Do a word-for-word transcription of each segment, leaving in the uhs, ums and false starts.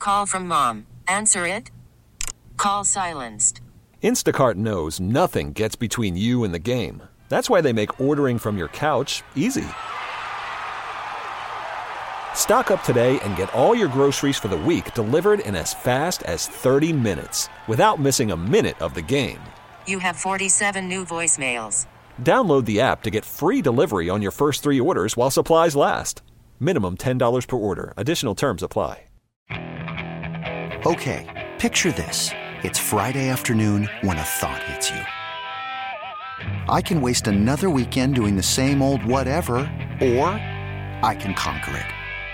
Call from mom. Answer it. Call silenced. Instacart knows nothing gets between you and the game. That's why they make ordering from your couch easy. Stock up today and get all your groceries for the week delivered in as fast as thirty minutes without missing a minute of the game. You have forty-seven new voicemails. Download the app to get free delivery on your first three orders while supplies last. Minimum ten dollars per order. Additional terms apply. Okay, picture this. It's Friday afternoon when a thought hits you. I can waste another weekend doing the same old whatever, or I can conquer it.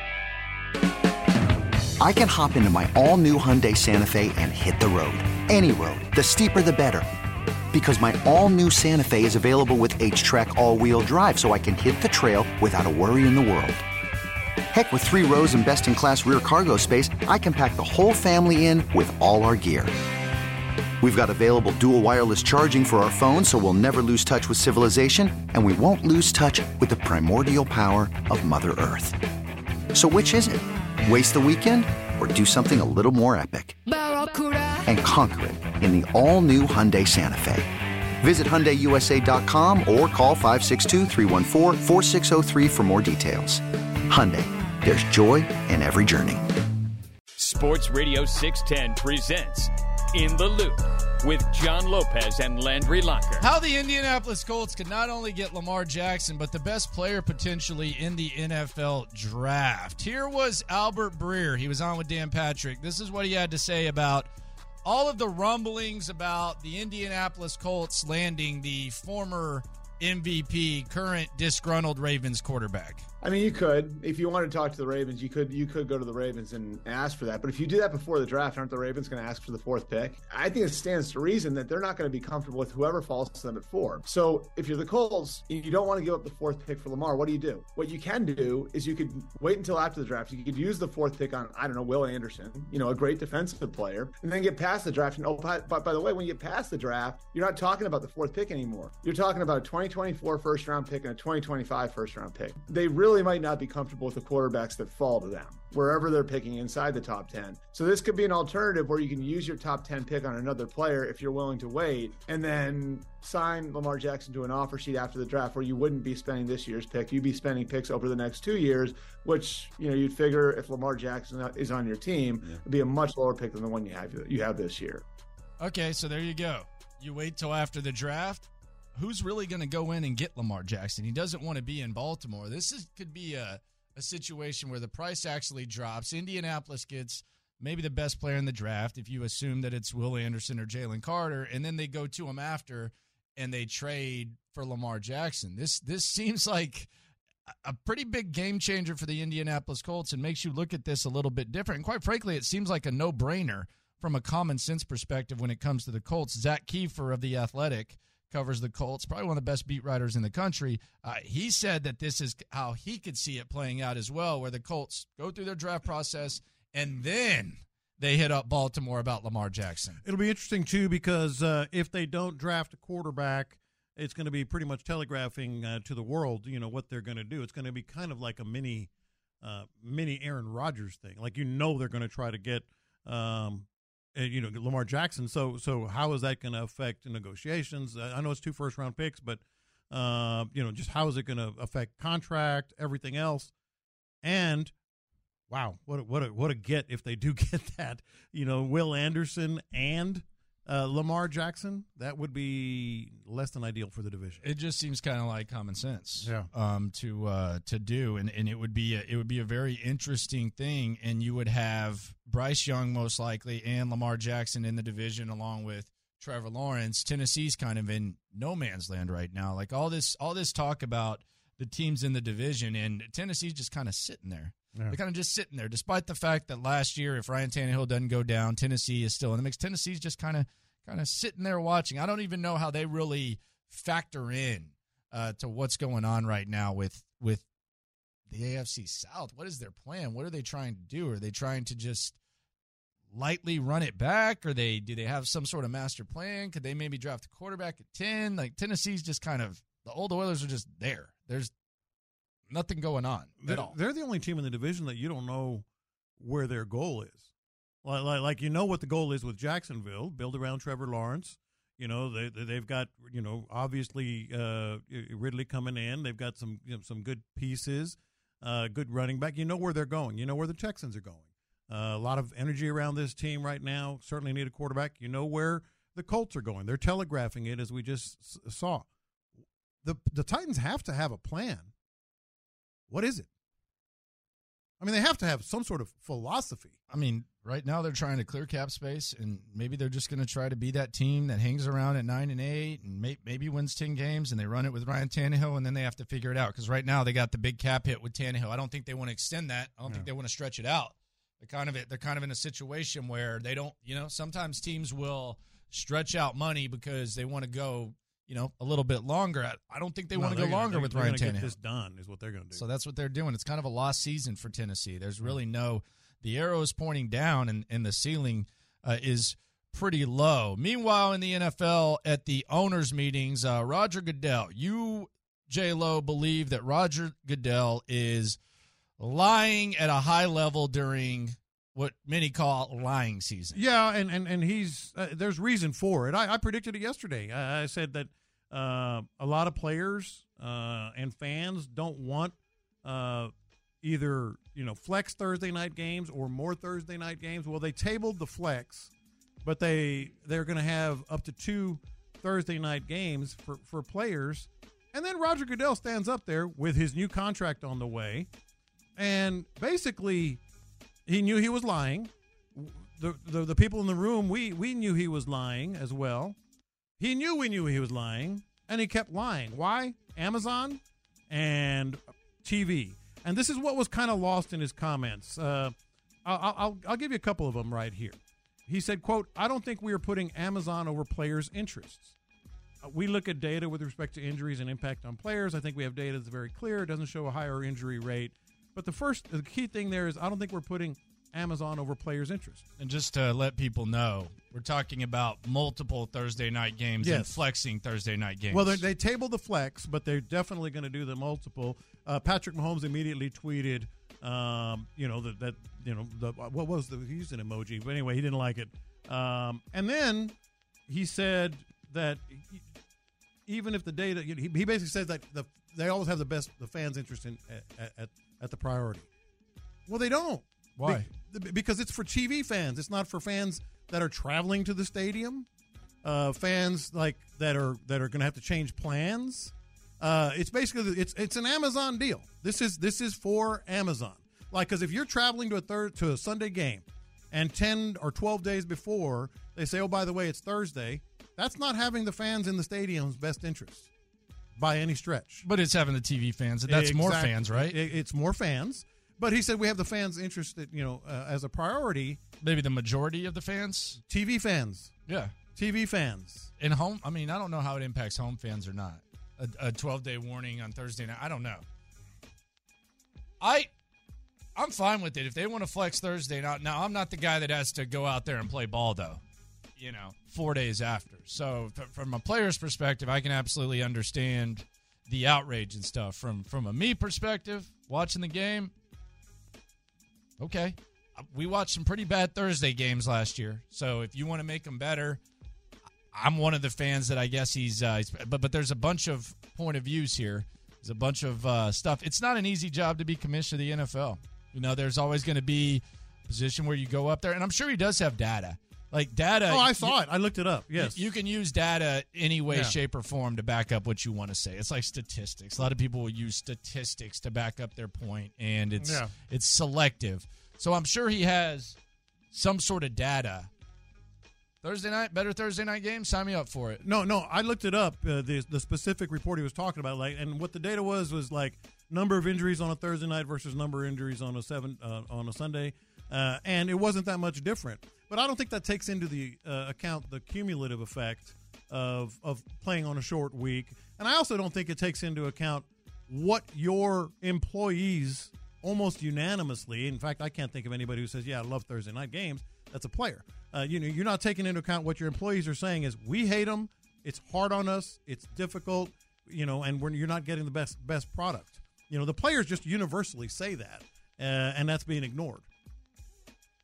I can hop into my all-new Hyundai Santa Fe and hit the road. Any road. The steeper the better. Because my all-new Santa Fe is available with H-Track all-wheel drive, so I can hit the trail without a worry in the world. Heck, with three rows and best-in-class rear cargo space, I can pack the whole family in with all our gear. We've got available dual wireless charging for our phones, so we'll never lose touch with civilization, and we won't lose touch with the primordial power of Mother Earth. So which is it? Waste the weekend or do something a little more epic? And conquer it in the all-new Hyundai Santa Fe. Visit Hyundai U S A dot com or call five six two, three one four, four six zero three for more details. Hyundai, there's joy in every journey. Sports Radio six ten presents In the Loop with John Lopez and Landry Locker. How the Indianapolis Colts could not only get Lamar Jackson, but the best player potentially in the N F L draft. Here was Albert Breer. He was on with Dan Patrick. This is what he had to say about all of the rumblings about the Indianapolis Colts landing the former M V P, current disgruntled Ravens quarterback. I mean, you could, if you want to talk to the Ravens, you could you could go to the Ravens and ask for that. But if you do that before the draft, aren't the Ravens going to ask for the fourth pick? I think it stands to reason that they're not going to be comfortable with whoever falls to them at four. So if you're the Colts, you don't want to give up the fourth pick for Lamar. What do you do? What you can do is you could wait until after the draft. You could use the fourth pick on, I don't know, Will Anderson, you know, a great defensive player, and then get past the draft. And oh, by, by, by the way, when you get past the draft, you're not talking about the fourth pick anymore. You're talking about a twenty twenty-four first round pick and a twenty twenty-five first round pick. They really might not be comfortable with the quarterbacks that fall to them, wherever they're picking inside the top ten. So this could be an alternative where you can use your top ten pick on another player if you're willing to wait, and then sign Lamar Jackson to an offer sheet after the draft where you wouldn't be spending this year's pick. You'd be spending picks over the next two years, which, you know, you'd figure if Lamar Jackson is on your team, yeah, it'd be a much lower pick than the one you have you have this year. Okay, so there you go. You wait till after the draft. Who's really going to go in and get Lamar Jackson? He doesn't want to be in Baltimore. This is could be a a situation where the price actually drops. Indianapolis gets maybe the best player in the draft if you assume that it's Will Anderson or Jalen Carter, and then they go to him after and they trade for Lamar Jackson. This this seems like a pretty big game changer for the Indianapolis Colts and makes you look at this a little bit different. And quite frankly, it seems like a no-brainer from a common sense perspective when it comes to the Colts. Zach Kiefer of The Athletic covers the Colts, probably one of the best beat writers in the country. Uh, he said that this is how he could see it playing out as well, where the Colts go through their draft process and then they hit up Baltimore about Lamar Jackson. It'll be interesting, too, because uh, if they don't draft a quarterback, it's going to be pretty much telegraphing uh, to the world, you know, what they're going to do. It's going to be kind of like a mini uh, mini Aaron Rodgers thing. Like, you know, they're going to try to get um, – you know, Lamar Jackson. So, so how is that going to affect the negotiations? I know it's two first round picks, but uh, you know, just how is it going to affect contract, everything else? And wow, what a, what a, what a get if they do get that. You know, Will Anderson and uh, Lamar Jackson. That would be less than ideal for the division. It just seems kind of like common sense, yeah, um, to uh, to do, and and it would be a, it would be a very interesting thing, and you would have Bryce Young most likely and Lamar Jackson in the division along with Trevor Lawrence. Tennessee's kind of in no man's land right now. Like all this all this talk about the teams in the division, and Tennessee's just kind of sitting there. Yeah. They're kind of just sitting there, despite the fact that last year, if Ryan Tannehill doesn't go down, Tennessee is still in the mix. Tennessee's just kind of kind of sitting there watching. I don't even know how they really factor in uh, to what's going on right now with with the A F C South. What is their plan? What are they trying to do? Are they trying to just lightly run it back? Or they do they have some sort of master plan? Could they maybe draft a quarterback at ten? Like Tennessee's just kind of – the old Oilers are just there. There's nothing going on they're, at all. They're the only team in the division that you don't know where their goal is. Like, like, like you know what the goal is with Jacksonville, build around Trevor Lawrence. You know, they, they've got, you know, obviously uh, Ridley coming in. They've got some you know, some good pieces, uh, good running back. You know where they're going. You know where the Texans are going. Uh, a lot of energy around this team right now. Certainly need a quarterback. You know where the Colts are going. They're telegraphing it, as we just s- saw. The The Titans have to have a plan. What is it? I mean, they have to have some sort of philosophy. I mean, right now they're trying to clear cap space, and maybe they're just going to try to be that team that hangs around at nine and eight, and may, maybe wins ten games, and they run it with Ryan Tannehill, and then they have to figure it out. Because right now they got the big cap hit with Tannehill. I don't think they want to extend that. I don't yeah. think they want to stretch it out. They're kind of they're kind of in a situation where they don't. You know, sometimes teams will stretch out money because they want to go. You know, a little bit longer. I don't think they no, want to go longer gonna, with Ryan Ryan Tannehill. Get this done is what they're going to do. So that's what they're doing. It's kind of a lost season for Tennessee. There's really no – the arrow is pointing down, and, and the ceiling uh, is pretty low. Meanwhile, in the N F L, at the owners' meetings, uh, Roger Goodell, you, J-Lo, believe that Roger Goodell is lying at a high level during – what many call lying season. Yeah, and and, and he's uh, there's reason for it. I, I predicted it yesterday. I, I said that uh, a lot of players uh, and fans don't want uh, either you know flex Thursday night games or more Thursday night games. Well, they tabled the flex, but they they're going to have up to two Thursday night games for, for players. And then Roger Goodell stands up there with his new contract on the way, and basically – he knew he was lying. The, the the people in the room, we we knew he was lying as well. He knew we knew he was lying, and he kept lying. Why? Amazon and T V. And this is what was kind of lost in his comments. Uh, I'll, I'll I'll give you a couple of them right here. He said, quote, "I don't think we are putting Amazon over players' interests. Uh, we look at data with respect to injuries and impact on players. I think we have data that's very clear. It doesn't show a higher injury rate. But the first, the key thing there is I don't think we're putting Amazon over players' interest." And just to let people know, we're talking about multiple Thursday night games yes. and flexing Thursday night games. Well, they tabled the flex, but they're definitely going to do the multiple. Uh, Patrick Mahomes immediately tweeted, um, you know, that, that you know, the, what was the, he used an emoji, but anyway, he didn't like it. Um, and then he said that he, even if the data, he, he basically says that the, they always have the best, the fans' interest in at, at at the priority. Well, they don't. Why? Be, because it's for T V fans. It's not for fans that are traveling to the stadium. Uh, fans like that are that are going to have to change plans. Uh, it's basically it's it's an Amazon deal. This is this is for Amazon. Like, because if you're traveling to a third to a Sunday game, and ten or twelve days before they say, oh, by the way, it's Thursday, that's not having the fans in the stadium's best interest by any stretch. But it's having the T V fans. That's exactly. More fans, right? It's more fans. But he said we have the fans interested, you know, uh, as a priority. Maybe the majority of the fans? T V fans. Yeah. T V fans. In home, I mean, I don't know how it impacts home fans or not. A twelve-day warning on Thursday night. I don't know. I, I'm fine with it. If they want to flex Thursday night. Now, I'm not the guy that has to go out there and play ball, though. You know, four days after. So from a player's perspective, I can absolutely understand the outrage and stuff. From from a me perspective, watching the game, okay. We watched some pretty bad Thursday games last year. So if you want to make them better, I'm one of the fans that I guess he's, uh, he's but but there's a bunch of point of views here. There's a bunch of uh, stuff. It's not an easy job to be commissioner of the N F L. You know, there's always going to be a position where you go up there, and I'm sure he does have data. Like data. Oh, I saw you, it. I looked it up. Yes. You, you can use data any way, yeah. shape, or form to back up what you want to say. It's like statistics. A lot of people will use statistics to back up their point, and it's yeah. it's selective. So I'm sure he has some sort of data. Thursday night, better Thursday night game. Sign me up for it. No, no, I looked it up. Uh, the the specific report he was talking about, like, and what the data was was like number of injuries on a Thursday night versus number of injuries on a seven uh, on a Sunday, uh, and it wasn't that much different. But I don't think that takes into the uh, account the cumulative effect of of playing on a short week, and I also don't think it takes into account what your employees almost unanimously. In fact, I can't think of anybody who says, "Yeah, I love Thursday night games." That's a player. Uh, you know, you're not taking into account what your employees are saying is we hate them. It's hard on us. It's difficult. You know, and we're, you're not getting the best best product. You know, the players just universally say that, uh, and that's being ignored.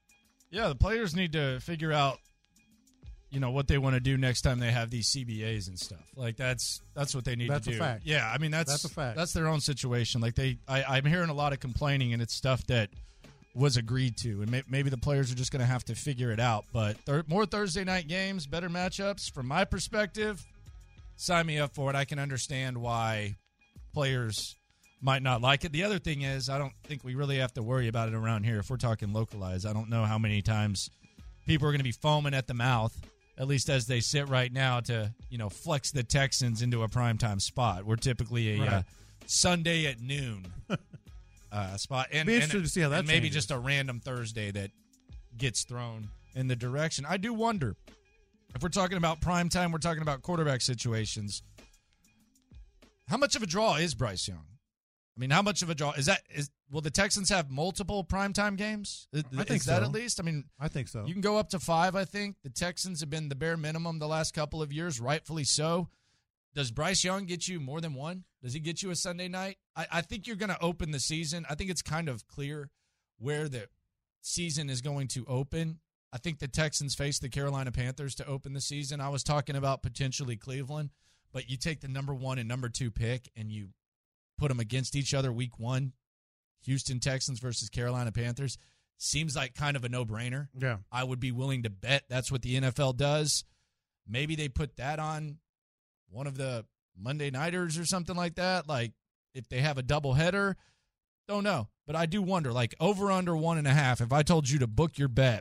Yeah, the players need to figure out, you know, what they want to do next time they have these C B As and stuff. Like that's that's what they need that's to do. A fact. Yeah, I mean that's that's a fact. That's their own situation. Like they, I, I'm hearing a lot of complaining, and it's stuff that was agreed to, and may, maybe the players are just going to have to figure it out. But thir- more Thursday night games, better matchups. From my perspective, sign me up for it. I can understand why players might not like it. The other thing is, I don't think we really have to worry about it around here. If we're talking localized, I don't know how many times people are going to be foaming at the mouth, at least as they sit right now, to, you know, flex the Texans into a primetime spot. We're typically a right. uh, Sunday at noon uh, spot. And, Be interested and, to see how that and maybe changes. just a random Thursday that gets thrown in the direction. I do wonder, if we're talking about primetime, we're talking about quarterback situations, how much of a draw is Bryce Young? I mean, how much of a draw is that? Is will the Texans have multiple primetime games? Is, I think is that so. at least? I mean, I think so. You can go up to five. I think the Texans have been the bare minimum the last couple of years, rightfully so. Does Bryce Young get you more than one? Does he get you a Sunday night? I, I think you're going to open the season. I think it's kind of clear where the season is going to open. I think the Texans face the Carolina Panthers to open the season. I was talking about potentially Cleveland, but you take the number one and number two pick and you put them against each other week one, Houston Texans versus Carolina Panthers. Seems like kind of a no-brainer. Yeah. I would be willing to bet that's what the N F L does. Maybe they put that on one of the Monday nighters or something like that. Like if they have a doubleheader, don't know. But I do wonder, like over under one and a half, if I told you to book your bet,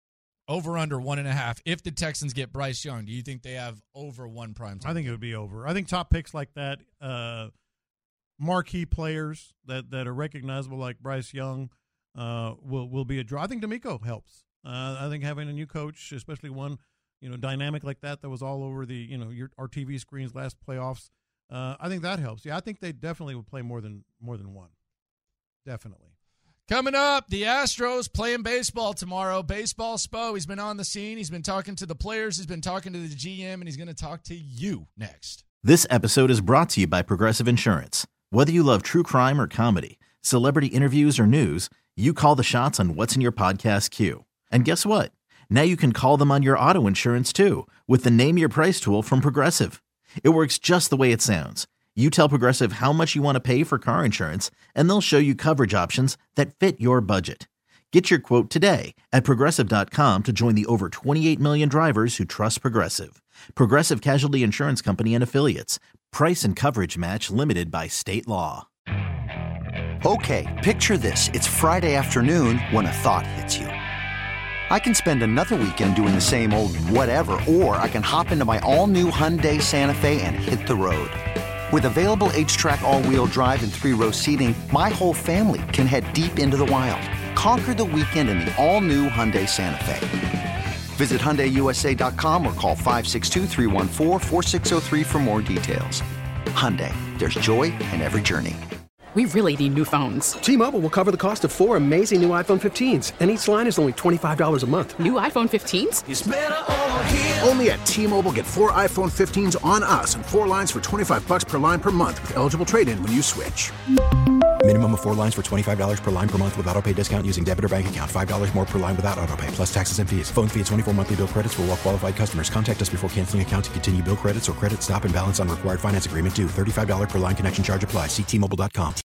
over under one and a half, if the Texans get Bryce Young, do you think they have over one prime time? I think it would be over. I think top picks like that, uh, marquee players that, that are recognizable like Bryce Young uh, will will be a draw. I think D'Amico helps. Uh, I think having a new coach, especially one you know dynamic like that that was all over the you know your our T V screens last playoffs, uh, I think that helps. Yeah, I think they definitely would play more than more than one. Definitely. Coming up, the Astros playing baseball tomorrow. Baseball Spo, he's been on the scene. He's been talking to the players. He's been talking to the G M, and he's going to talk to you next. This episode is brought to you by Progressive Insurance. Whether you love true crime or comedy, celebrity interviews or news, you call the shots on what's in your podcast queue. And guess what? Now you can call them on your auto insurance too with the Name Your Price tool from Progressive. It works just the way it sounds. You tell Progressive how much you want to pay for car insurance, and they'll show you coverage options that fit your budget. Get your quote today at Progressive dot com to join the over twenty-eight million drivers who trust Progressive. Progressive Casualty Insurance Company and Affiliates. Price and coverage match limited by state law. Okay, picture this. It's Friday afternoon when a thought hits you. I can spend another weekend doing the same old whatever, or I can hop into my all-new Hyundai Santa Fe and hit the road. With available H-Track all-wheel drive and three-row seating, my whole family can head deep into the wild. Conquer the weekend in the all-new Hyundai Santa Fe. Visit Hyundai U S A dot com or call five six two, three one four, four six zero three for more details. Hyundai, there's joy in every journey. We really need new phones. T-Mobile will cover the cost of four amazing new iPhone fifteens, and each line is only twenty-five dollars a month. New iPhone fifteens? It's better over here. Only at T-Mobile, get four iPhone fifteens on us and four lines for twenty-five dollars per line per month with eligible trade-in when you switch. Minimum of four lines for twenty-five dollars per line per month with autopay discount using debit or bank account. five dollars more per line without autopay, plus taxes and fees. Phone fee at twenty-four monthly bill credits for well-qualified customers. Contact us before canceling account to continue bill credits or credit stop and balance on required finance agreement due. thirty-five dollars per line connection charge applies. See T Mobile dot com.